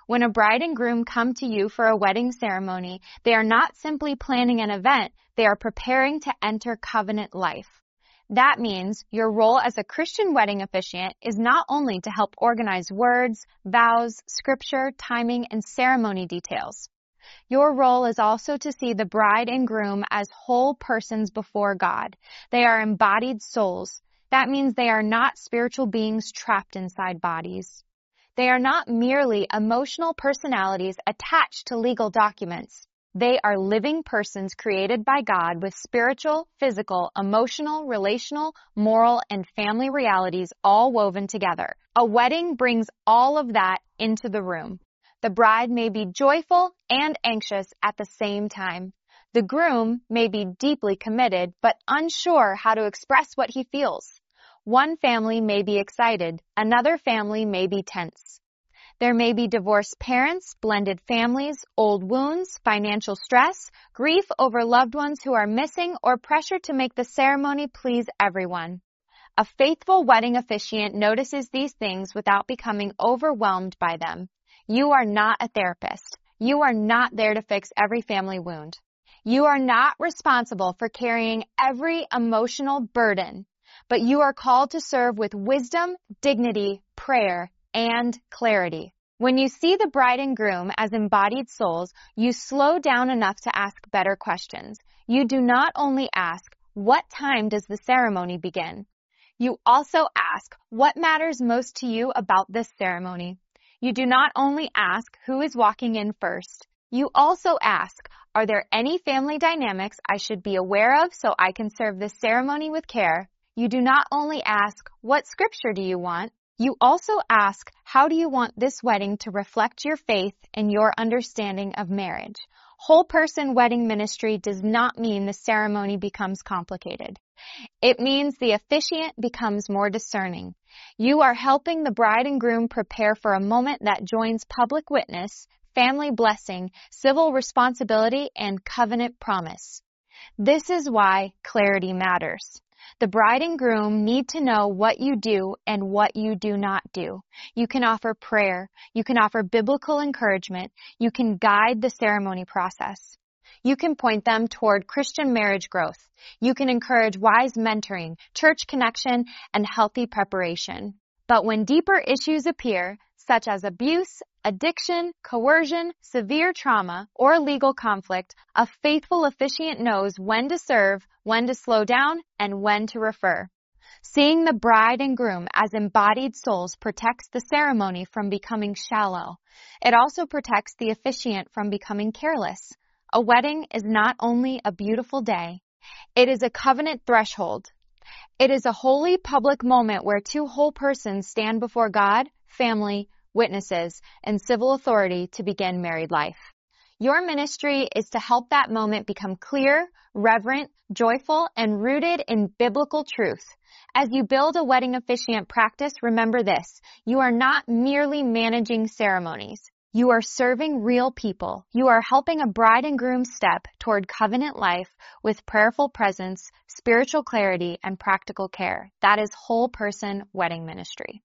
When a bride and groom come to you for a wedding ceremony, they are not simply planning an event, they are preparing to enter covenant life. That means your role as a Christian wedding officiant is not only to help organize words, vows, scripture, timing, and ceremony details. Your role is also to see the bride and groom as whole persons before God. They are embodied souls. That means they are not spiritual beings trapped inside bodies. They are not merely emotional personalities attached to legal documents. They are living persons created by God with spiritual, physical, emotional, relational, moral, and family realities all woven together. A wedding brings all of that into the room. The bride may be joyful and anxious at the same time. The groom may be deeply committed but unsure how to express what he feels. One family may be excited, another family may be tense. There may be divorced parents, blended families, old wounds, financial stress, grief over loved ones who are missing, or pressure to make the ceremony please everyone. A faithful wedding officiant notices these things without becoming overwhelmed by them. You are not a therapist. You are not there to fix every family wound. You are not responsible for carrying every emotional burden, but you are called to serve with wisdom, dignity, prayer, and clarity. When you see the bride and groom as embodied souls, you slow down enough to ask better questions. You do not only ask, what time does the ceremony begin? You also ask, what matters most to you about this ceremony? You do not only ask who is walking in first. You also ask, are there any family dynamics I should be aware of so I can serve this ceremony with care? You do not only ask, what scripture do you want? You also ask, how do you want this wedding to reflect your faith and your understanding of marriage? Whole person wedding ministry does not mean the ceremony becomes complicated. It means the officiant becomes more discerning. You are helping the bride and groom prepare for a moment that joins public witness, family blessing, civil responsibility, and covenant promise. This is why clarity matters. The bride and groom need to know what you do and what you do not do. You can offer prayer. You can offer biblical encouragement. You can guide the ceremony process. You can point them toward Christian marriage growth. You can encourage wise mentoring, church connection, and healthy preparation. But when deeper issues appear, such as abuse, addiction, coercion, severe trauma, or legal conflict, a faithful officiant knows when to serve, when to slow down, and when to refer. Seeing the bride and groom as embodied souls protects the ceremony from becoming shallow. It also protects the officiant from becoming careless. A wedding is not only a beautiful day, it is a covenant threshold. It is a holy public moment where two whole persons stand before God, family, witnesses, and civil authority to begin married life. Your ministry is to help that moment become clear, reverent, joyful, and rooted in biblical truth. As you build a wedding officiant practice, remember this: you are not merely managing ceremonies. You are serving real people. You are helping a bride and groom step toward covenant life with prayerful presence, spiritual clarity, and practical care. That is whole person wedding ministry.